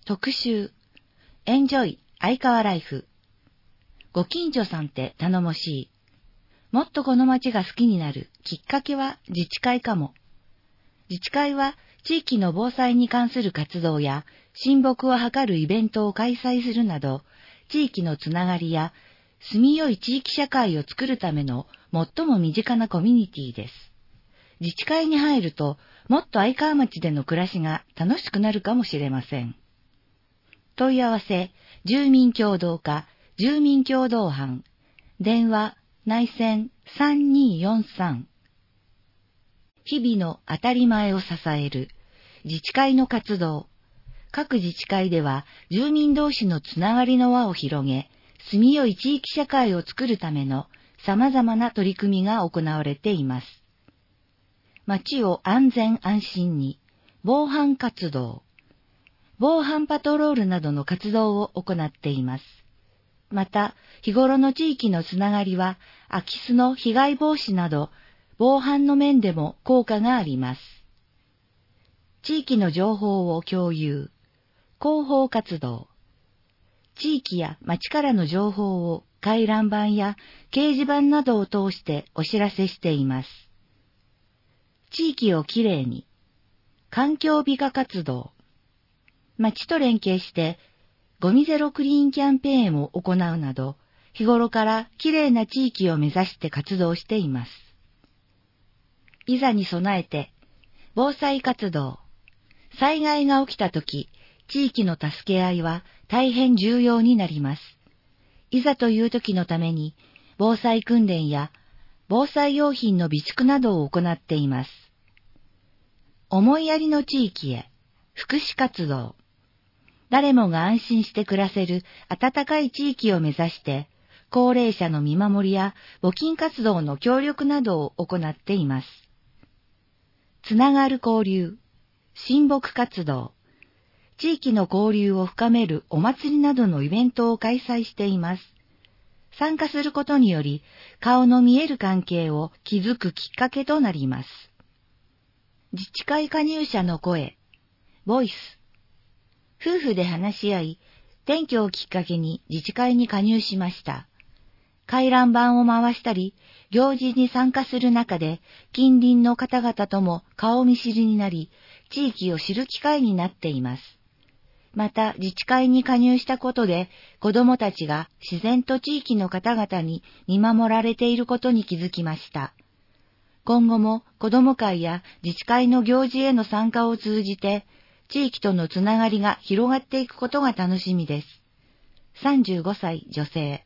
特集、エンジョイ相川ライフ。ご近所さんって頼もしい。もっとこの街が好きになるきっかけは自治会かも。自治会は地域の防災に関する活動や親睦を図るイベントを開催するなど、地域のつながりや住みよい地域社会を作るための最も身近なコミュニティです。自治会に入ると、もっと相川町での暮らしが楽しくなるかもしれません。問い合わせ、住民協同課、住民協同班、電話、内線3243。日々の当たり前を支える、自治会の活動。各自治会では、住民同士のつながりの輪を広げ、住みよい地域社会を作るための様々な取り組みが行われています。街を安全安心に、防犯活動。防犯パトロールなどの活動を行っています。また、日頃の地域のつながりは、空き巣の被害防止など、防犯の面でも効果があります。地域の情報を共有。広報活動。地域や町からの情報を回覧板や掲示板などを通してお知らせしています。地域をきれいに。環境美化活動。町と連携して、ゴミゼロクリーンキャンペーンを行うなど、日頃からきれいな地域を目指して活動しています。いざに備えて、防災活動。災害が起きたとき、地域の助け合いは大変重要になります。いざという時のために、防災訓練や防災用品の備蓄などを行っています。思いやりの地域へ、福祉活動。誰もが安心して暮らせる温かい地域を目指して、高齢者の見守りや募金活動の協力などを行っています。つながる交流、親睦活動。地域の交流を深めるお祭りなどのイベントを開催しています。参加することにより、顔の見える関係を築くきっかけとなります。自治会加入者の声、ボイス。夫婦で話し合い、転居をきっかけに自治会に加入しました。回覧板を回したり、行事に参加する中で、近隣の方々とも顔見知りになり、地域を知る機会になっています。また、自治会に加入したことで、子どもたちが自然と地域の方々に見守られていることに気づきました。今後も子ども会や自治会の行事への参加を通じて、地域とのつながりが広がっていくことが楽しみです。35歳女性。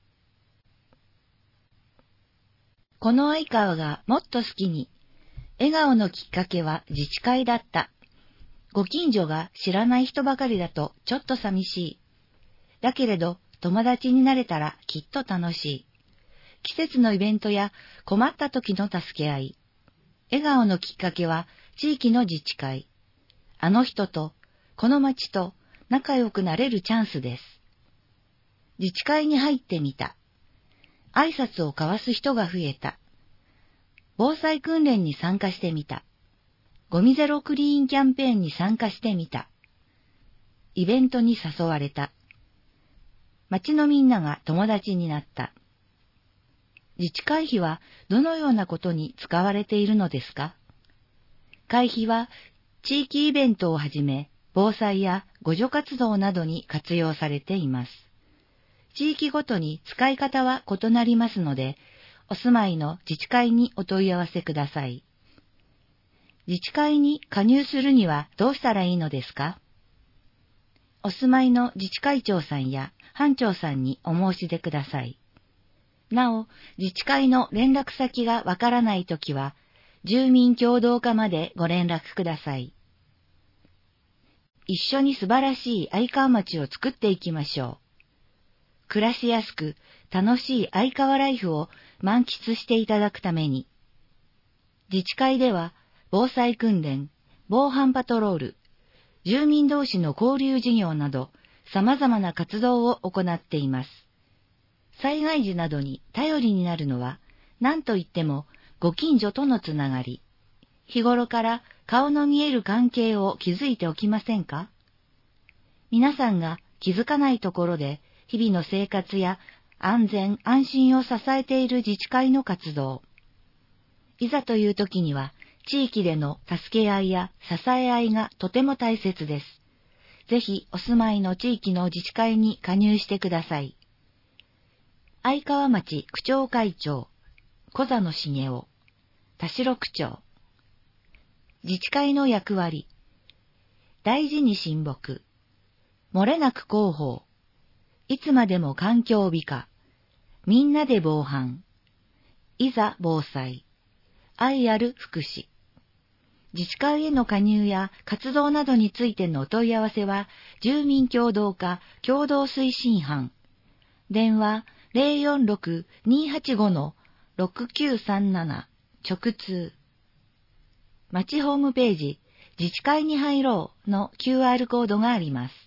この相川がもっと好きに。笑顔のきっかけは自治会だった。ご近所が知らない人ばかりだとちょっと寂しい。だけれど友達になれたらきっと楽しい。季節のイベントや困った時の助け合い。笑顔のきっかけは地域の自治会。あの人と、この町と仲良くなれるチャンスです。自治会に入ってみた。挨拶を交わす人が増えた。防災訓練に参加してみた。ゴミゼロクリーンキャンペーンに参加してみた。イベントに誘われた。町のみんなが友達になった。自治会費はどのようなことに使われているのですか？会費は地域イベントをはじめ、防災や互助活動などに活用されています。地域ごとに使い方は異なりますので、お住まいの自治会にお問い合わせください。自治会に加入するにはどうしたらいいのですか？お住まいの自治会長さんや班長さんにお申し出ください。なお、自治会の連絡先がわからないときは、住民協同課までご連絡ください。一緒に素晴らしい相川町を作っていきましょう。暮らしやすく楽しい相川ライフを満喫していただくために、自治会では防災訓練、防犯パトロール、住民同士の交流事業など様々な活動を行っています。災害時などに頼りになるのは、何といってもご近所とのつながり。日頃から顔の見える関係を築いておきませんか？ 皆さんが気づかないところで日々の生活や安全・安心を支えている自治会の活動。いざという時には地域での助け合いや支え合いがとても大切です。ぜひお住まいの地域の自治会に加入してください。相川町区長会長、小座野茂雄、田代区長。自治会の役割。大事に親睦。漏れなく広報。いつまでも環境美化。みんなで防犯。いざ防災。愛ある福祉。自治会への加入や活動などについてのお問い合わせは、住民協働課共同推進班。電話046-285-6937直通。町ホームページ、自治会に入ろうの QR コードがあります。